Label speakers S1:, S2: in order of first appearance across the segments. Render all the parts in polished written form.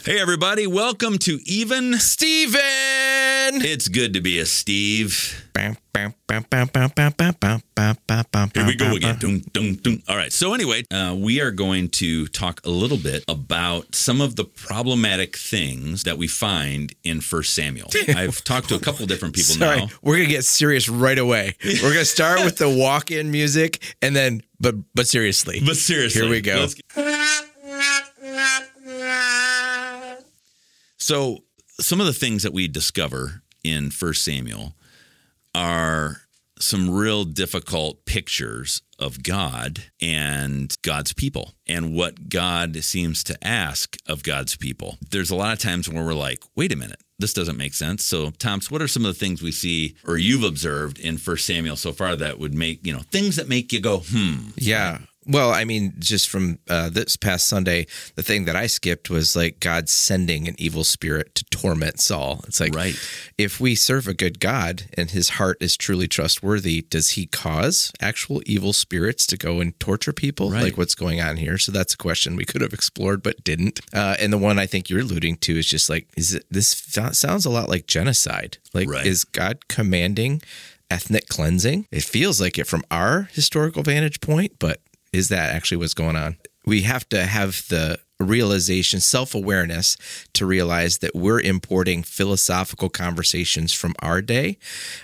S1: Hey, everybody. Welcome to Even
S2: Steven!
S1: It's good to be a Steve.
S2: Here
S1: Here we go again. Dun, dun, dun. All right. So anyway, we are going to talk a little bit about some of the problematic things that we find in 1 Samuel. I've talked to a couple different people now.
S2: We're going to get serious right away. We're going to start with the walk-in music and then, but seriously.
S1: But seriously.
S2: Here we go.
S1: So some of the things that we discover in 1 Samuel are some real difficult pictures of God and God's people and what God seems to ask of God's people. There's a lot of times where we're like, wait a minute, this doesn't make sense. So, Toms, what are some of the things we see or you've observed in 1 Samuel so far that would make, things that make you go,
S2: Yeah. Well, I mean, just from this past Sunday, the thing that I skipped was like God sending an evil spirit to torment Saul. It's like,
S1: right.
S2: If we serve a good God and his heart is truly trustworthy, does he cause actual evil spirits to go and torture people?
S1: Right.
S2: Like what's going on here? So that's a question we could have explored but didn't. And the one I think you're alluding to is just like, this sounds a lot like genocide. Like,
S1: right.
S2: Is God commanding ethnic cleansing? It feels like it from our historical vantage point, but is that actually what's going on? We have to have the realization, self-awareness to realize that we're importing philosophical conversations from our day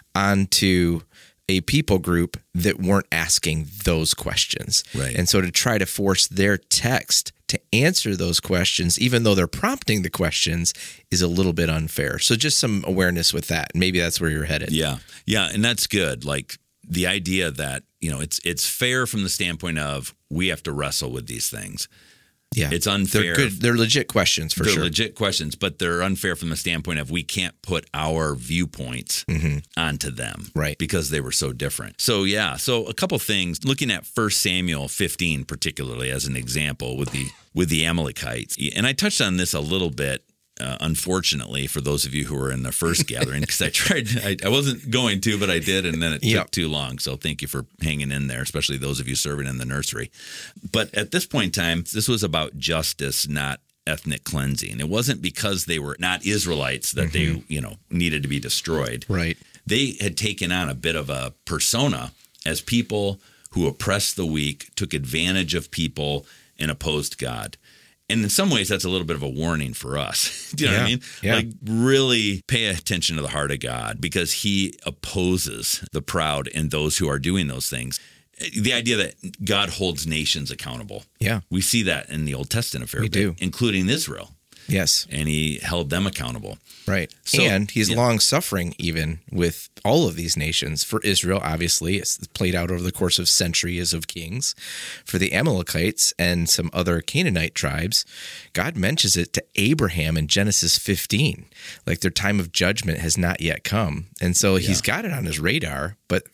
S2: onto a people group that weren't asking those questions.
S1: Right.
S2: And so to try to force their text to answer those questions, even though they're prompting the questions, is a little bit unfair. So just some awareness with that. Maybe that's where you're headed.
S1: Yeah. Yeah. And that's good. Like the idea that, it's fair from the standpoint of we have to wrestle with these things.
S2: Yeah.
S1: It's unfair.
S2: They're good. They're legit questions for sure.
S1: They're legit questions, but they're unfair from the standpoint of we can't put our viewpoints onto them.
S2: Right.
S1: Because they were so different. So, yeah. So a couple things, looking at 1 Samuel 15 particularly as an example with the Amalekites. And I touched on this a little bit. Unfortunately, for those of you who were in the first gathering, because I wasn't going to, but I did, and then it took too long. So thank you for hanging in there, especially those of you serving in the nursery. But at this point in time, this was about justice, not ethnic cleansing. It wasn't because they were not Israelites that they, needed to be destroyed.
S2: Right.
S1: They had taken on a bit of a persona as people who oppressed the weak, took advantage of people, and opposed God. And in some ways, that's a little bit of a warning for us. Do you know what I mean?
S2: Yeah.
S1: Like, really pay attention to the heart of God because he opposes the proud and those who are doing those things. The idea that God holds nations accountable.
S2: Yeah.
S1: We see that in the Old Testament a fair bit,
S2: do.
S1: including Israel.
S2: Yes.
S1: And he held them accountable.
S2: Right.
S1: So,
S2: and he's long-suffering even with all of these nations. For Israel, obviously, it's played out over the course of centuries of kings. For the Amalekites and some other Canaanite tribes, God mentions it to Abraham in Genesis 15. Like their time of judgment has not yet come. And so he's got it on his radar, but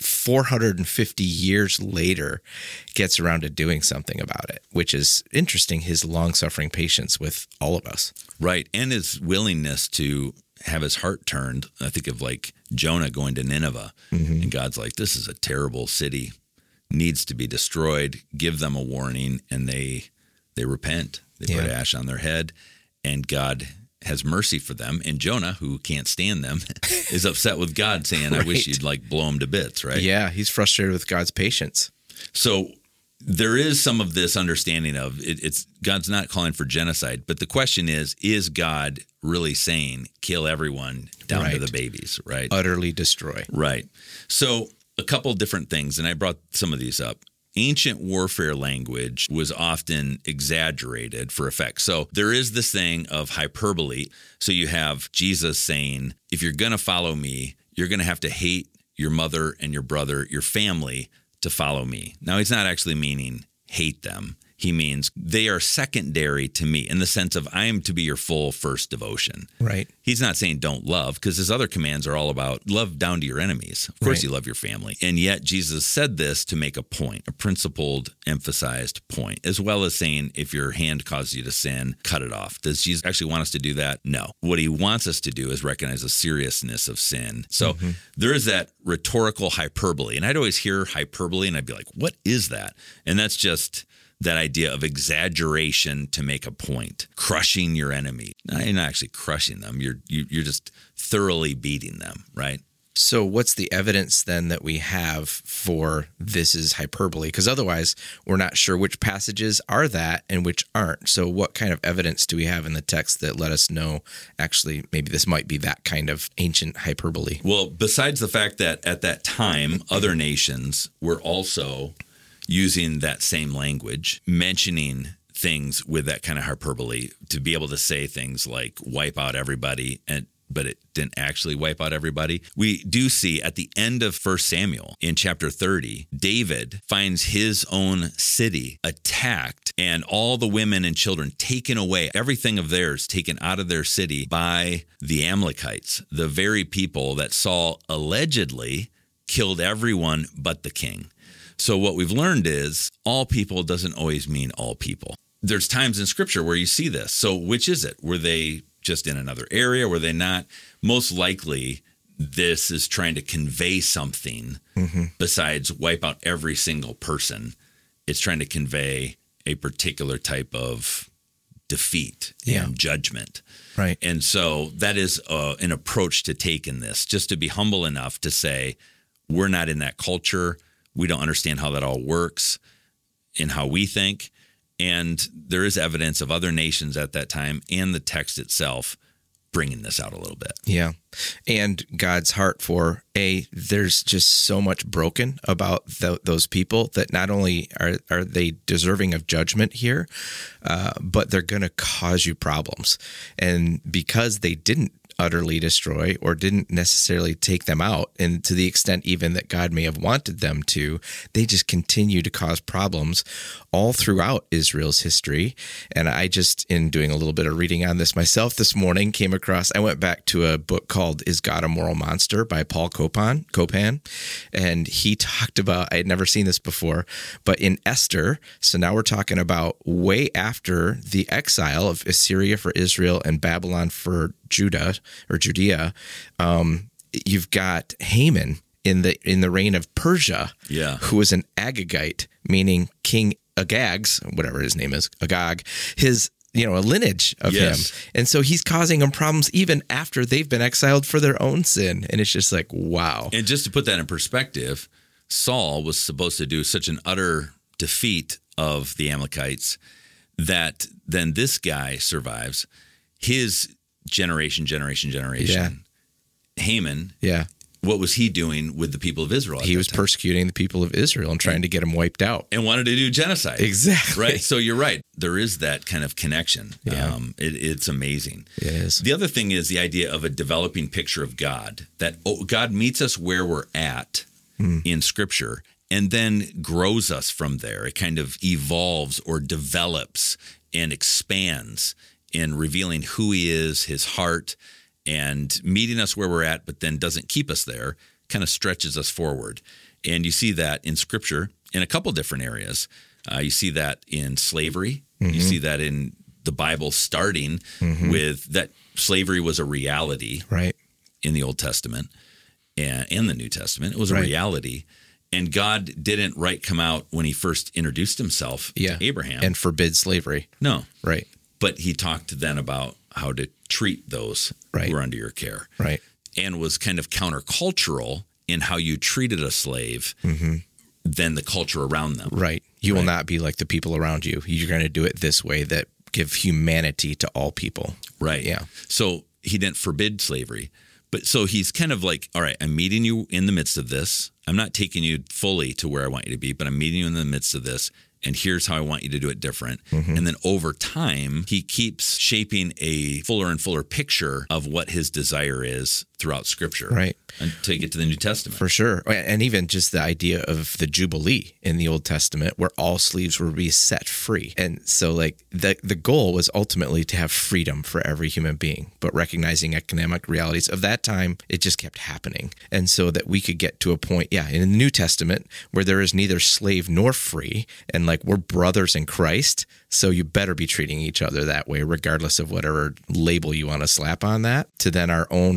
S2: 450 years later gets around to doing something about it, which is interesting, his long-suffering patience with all of us.
S1: Right. And his willingness to have his heart turned. I think of like Jonah going to Nineveh, and God's like, this is a terrible city, needs to be destroyed. Give them a warning, and they repent. They put ash on their head, and God has mercy for them. And Jonah, who can't stand them, is upset with God, saying, I wish you'd like blow him to bits, right?
S2: Yeah, he's frustrated with God's patience.
S1: So there is some of this understanding of it's God's not calling for genocide, but the question is God really saying kill everyone down to the babies, right?
S2: Utterly destroy.
S1: Right. So a couple different things, and I brought some of these up. Ancient warfare language was often exaggerated for effect. So there is this thing of hyperbole. So you have Jesus saying, if you're going to follow me, you're going to have to hate your mother and your brother, your family, to follow me. Now, he's not actually meaning hate them. He means they are secondary to me in the sense of I am to be your full first devotion.
S2: Right.
S1: He's not saying don't love, because his other commands are all about love down to your enemies. Of course, you love your family. And yet Jesus said this to make a point, a principled, emphasized point, as well as saying if your hand causes you to sin, cut it off. Does Jesus actually want us to do that? No. What he wants us to do is recognize the seriousness of sin. So there is that rhetorical hyperbole. And I'd always hear hyperbole and I'd be like, what is that? And that's just that idea of exaggeration to make a point, crushing your enemy. Now, you're not actually crushing them. You're just thoroughly beating them, right?
S2: So what's the evidence then that we have for this is hyperbole? Because otherwise we're not sure which passages are that and which aren't. So what kind of evidence do we have in the text that let us know actually maybe this might be that kind of ancient hyperbole?
S1: Well, besides the fact that at that time, other nations were also using that same language, mentioning things with that kind of hyperbole to be able to say things like wipe out everybody, but it didn't actually wipe out everybody. We do see at the end of 1 Samuel in chapter 30, David finds his own city attacked and all the women and children taken away, everything of theirs taken out of their city by the Amalekites, the very people that Saul allegedly killed everyone but the king. So what we've learned is all people doesn't always mean all people. There's times in Scripture where you see this. So which is it? Were they just in another area? Were they not? Most likely, this is trying to convey something besides wipe out every single person. It's trying to convey a particular type of defeat and judgment.
S2: Right.
S1: And so that is an approach to take in this, just to be humble enough to say, we're not in that culture. We don't understand how that all works and how we think. And there is evidence of other nations at that time and the text itself bringing this out a little bit.
S2: Yeah. And God's heart for, there's just so much broken about those people that not only are they deserving of judgment here, but they're going to cause you problems. And because they didn't utterly destroy or didn't necessarily take them out, and to the extent even that God may have wanted them to, they just continue to cause problems all throughout Israel's history. And I just, in doing a little bit of reading on this myself this morning, I went back to a book called Is God a Moral Monster by Paul Copan. And he talked about, I had never seen this before, but in Esther, so now we're talking about way after the exile of Assyria for Israel and Babylon for Judea, you've got Haman in the reign of Persia, who was an Agagite, meaning King Agag's, whatever his name is, Agag, his a lineage of him. And so he's causing them problems even after they've been exiled for their own sin. And it's just like, wow.
S1: And just to put that in perspective, Saul was supposed to do such an utter defeat of the Amalekites that then this guy survives. His generation. Haman.
S2: Yeah.
S1: What was he doing with the people of Israel?
S2: He was persecuting the people of Israel and trying to get them wiped out.
S1: And wanted to do genocide.
S2: Exactly.
S1: Right? So you're right. There is that kind of connection.
S2: Yeah.
S1: It's amazing.
S2: It is.
S1: The other thing is the idea of a developing picture of God, that God meets us where we're at in Scripture and then grows us from there. It kind of evolves or develops and expands in revealing who he is, his heart, and meeting us where we're at, but then doesn't keep us there, kind of stretches us forward. And you see that in Scripture in a couple different areas. You see that in slavery. You see that in the Bible starting with that slavery was a reality in the Old Testament and in the New Testament. It was a reality. And God didn't come out when he first introduced himself to Abraham.
S2: And forbid slavery.
S1: No.
S2: Right.
S1: But he talked then about how to treat those who were under your care.
S2: Right.
S1: And was kind of countercultural in how you treated a slave than the culture around them.
S2: Right. You will not be like the people around you. You're going to do it this way that give humanity to all people.
S1: Right.
S2: Yeah.
S1: So he didn't forbid slavery. But so he's kind of like, all right, I'm meeting you in the midst of this. I'm not taking you fully to where I want you to be, but I'm meeting you in the midst of this. And here's how I want you to do it different. And then over time, he keeps shaping a fuller and fuller picture of what his desire is throughout Scripture.
S2: Right.
S1: Until you get to the New Testament.
S2: For sure. And even just the idea of the Jubilee in the Old Testament where all slaves were be set free. And so like the goal was ultimately to have freedom for every human being, but recognizing economic realities of that time, it just kept happening. And so that we could get to a point, in the New Testament where there is neither slave nor free, and like we're brothers in Christ, so you better be treating each other that way, regardless of whatever label you want to slap on that, to then our own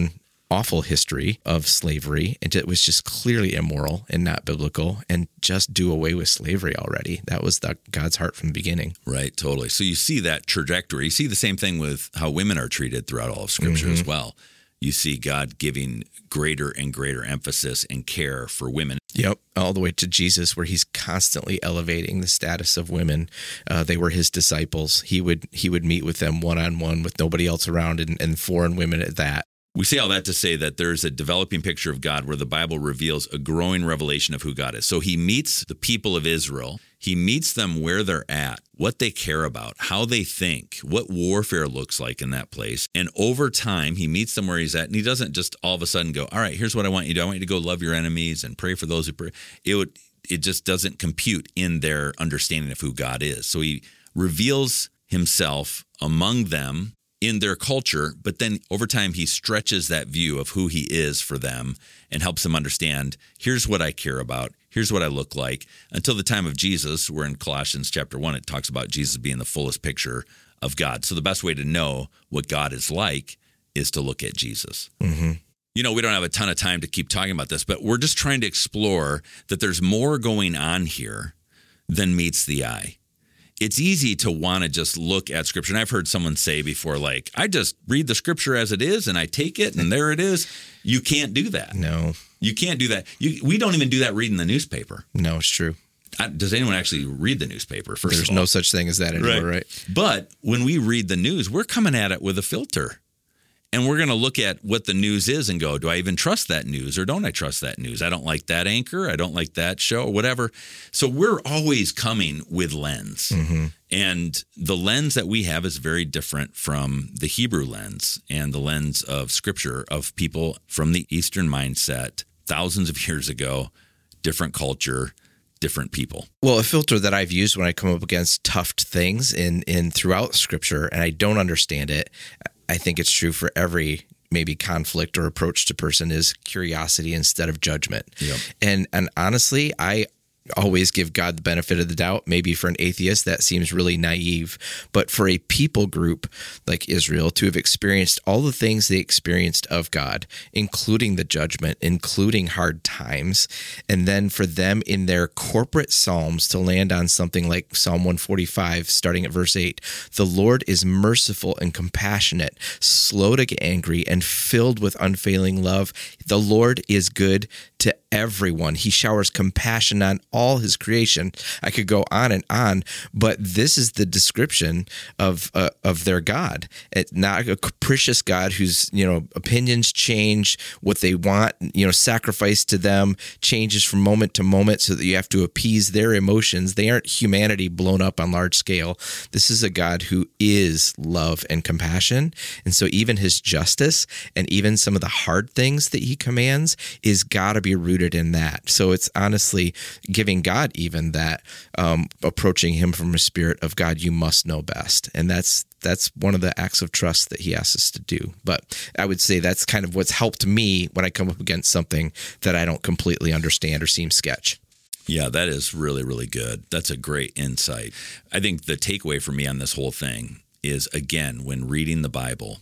S2: awful history of slavery, and it was just clearly immoral and not biblical, and just do away with slavery already. That was God's heart from the beginning.
S1: Right, totally. So you see that trajectory. You see the same thing with how women are treated throughout all of Scripture as well. You see God giving greater and greater emphasis and care for women.
S2: Yep, all the way to Jesus, where he's constantly elevating the status of women. They were his disciples. He would meet with them one-on-one with nobody else around, and foreign women at that.
S1: We say all that to say that there's a developing picture of God where the Bible reveals a growing revelation of who God is. So he meets the people of Israel. He meets them where they're at, what they care about, how they think, what warfare looks like in that place. And over time, he meets them where he's at. And he doesn't just all of a sudden go, all right, here's what I want you to do. I want you to go love your enemies and pray for those who pray. It just doesn't compute in their understanding of who God is. So he reveals himself among them in their culture, but then over time he stretches that view of who he is for them and helps them understand, here's what I care about, here's what I look like. Until the time of Jesus, where in Colossians chapter 1, it talks about Jesus being the fullest picture of God. So the best way to know what God is like is to look at Jesus.
S2: Mm-hmm.
S1: You know, we don't have a ton of time to keep talking about this, but we're just trying to explore that there's more going on here than meets the eye. It's easy to want to just look at Scripture. And I've heard someone say before, like, I just read the Scripture as it is and I take it and there it is. You can't do that.
S2: No.
S1: You can't do that. We don't even do that reading the newspaper.
S2: No, it's true.
S1: Does anyone actually read the newspaper?
S2: There's no such thing as that anymore, right?
S1: But when we read the news, we're coming at it with a filter. And we're going to look at what the news is and go, do I even trust that news or don't I trust that news? I don't like that anchor. I don't like that show, whatever. So we're always coming with lens.
S2: Mm-hmm.
S1: And the lens that we have is very different from the Hebrew lens and the lens of Scripture of people from the Eastern mindset thousands of years ago, different culture, different people.
S2: Well, a filter that I've used when I come up against tough things in throughout Scripture and I don't understand it, I think it's true for every maybe conflict or approach to person, is curiosity instead of judgment.
S1: Yep.
S2: And honestly, I always give God the benefit of the doubt. Maybe for an atheist, that seems really naive. But for a people group like Israel to have experienced all the things they experienced of God, including the judgment, including hard times, and then for them in their corporate psalms to land on something like Psalm 145, starting at verse 8, the Lord is merciful and compassionate, slow to get angry, and filled with unfailing love. The Lord is good to everyone. He showers compassion on all his creation. I could go on, but this is the description of their God. It's not a capricious God whose, opinions change, what they want, sacrifice to them changes from moment to moment so that you have to appease their emotions. They aren't humanity blown up on large scale. This is a God who is love and compassion. And so even his justice and even some of the hard things that he commands is got to be rooted in that. So it's honestly giving God even that, approaching him from a spirit of God, you must know best. And that's one of the acts of trust that he asks us to do. But I would say that's kind of what's helped me when I come up against something that I don't completely understand or seem sketch.
S1: Yeah, that is really, really good. That's a great insight. I think the takeaway for me on this whole thing is, again, when reading the Bible,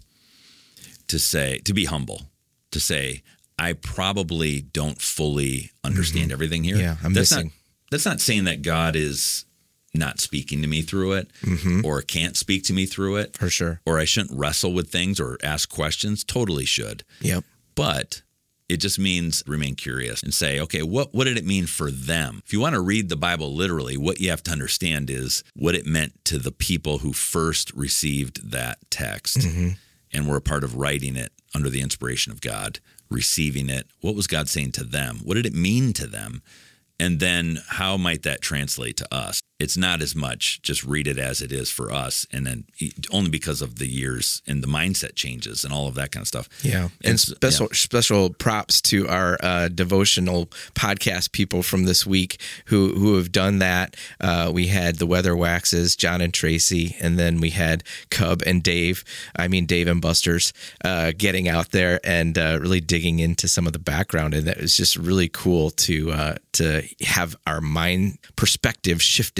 S1: to be humble, to say, I probably don't fully understand everything here.
S2: Yeah,
S1: That's not saying that God is not speaking to me through it or can't speak to me through it.
S2: For sure.
S1: Or I shouldn't wrestle with things or ask questions. Totally should.
S2: Yep.
S1: But it just means remain curious and say, okay, what did it mean for them? If you want to read the Bible literally, what you have to understand is what it meant to the people who first received that text and were a part of writing it under the inspiration of God, receiving it. What was God saying to them? What did it mean to them? And then how might that translate to us? It's not as much just read it as it is for us, and then only because of the years and the mindset changes and all of that kind of stuff.
S2: Yeah, and special props to our devotional podcast people from this week who have done that. We had the Weather Waxes, John and Tracy, and then we had Cub and Dave. Dave and Buster's getting out there and really digging into some of the background, and that was just really cool to have our mind perspective shifted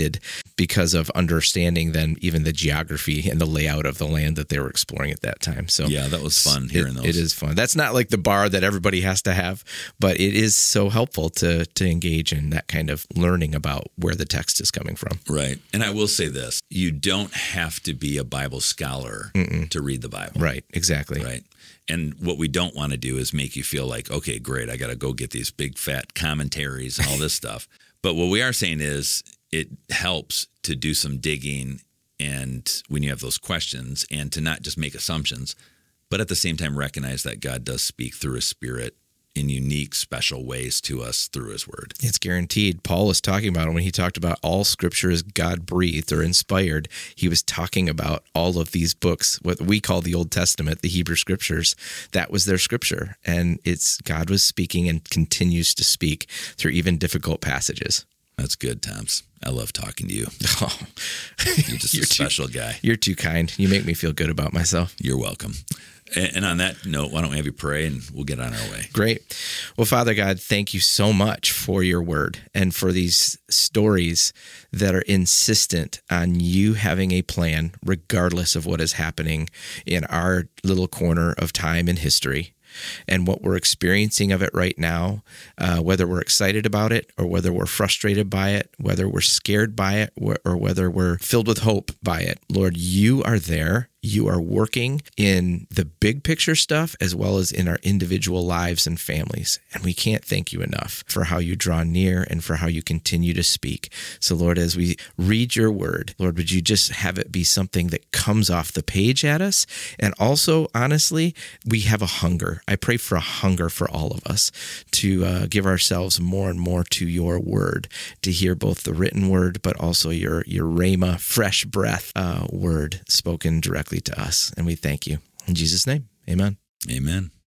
S2: needed because of understanding then even the geography and the layout of the land that they were exploring at that time. So
S1: yeah, that was fun hearing those.
S2: It is fun. That's not like the bar that everybody has to have, but it is so helpful to engage in that kind of learning about where the text is coming from.
S1: Right. And I will say this, you don't have to be a Bible scholar to read the Bible.
S2: Right, exactly.
S1: Right. And what we don't want to do is make you feel like, okay, great, I got to go get these big fat commentaries and all this stuff. But what we are saying is it helps to do some digging and when you have those questions and to not just make assumptions, but at the same time recognize that God does speak through His Spirit in unique, special ways to us through His Word.
S2: It's guaranteed. Paul was talking about it when he talked about all Scripture is God-breathed or inspired. He was talking about all of these books, what we call the Old Testament, the Hebrew Scriptures. That was their Scripture, and it's God was speaking and continues to speak through even difficult passages.
S1: That's good, Toms. I love talking to you.
S2: Oh,
S1: You're just a special guy.
S2: You're too kind. You make me feel good about myself.
S1: You're welcome. And on that note, why don't we have you pray and we'll get on our way.
S2: Great. Well, Father God, thank you so much for your word and for these stories that are insistent on you having a plan, regardless of what is happening in our little corner of time and history. And what we're experiencing of it right now, whether we're excited about it or whether we're frustrated by it, whether we're scared by it or whether we're filled with hope by it, Lord, you are there. You are working in the big picture stuff as well as in our individual lives and families. And we can't thank you enough for how you draw near and for how you continue to speak. So, Lord, as we read your word, Lord, would you just have it be something that comes off the page at us? And also, honestly, we have a hunger. I pray for a hunger for all of us to give ourselves more and more to your word, to hear both the written word, but also your rhema, fresh breath word spoken directly to us. And we thank you. In Jesus' name, amen.
S1: Amen.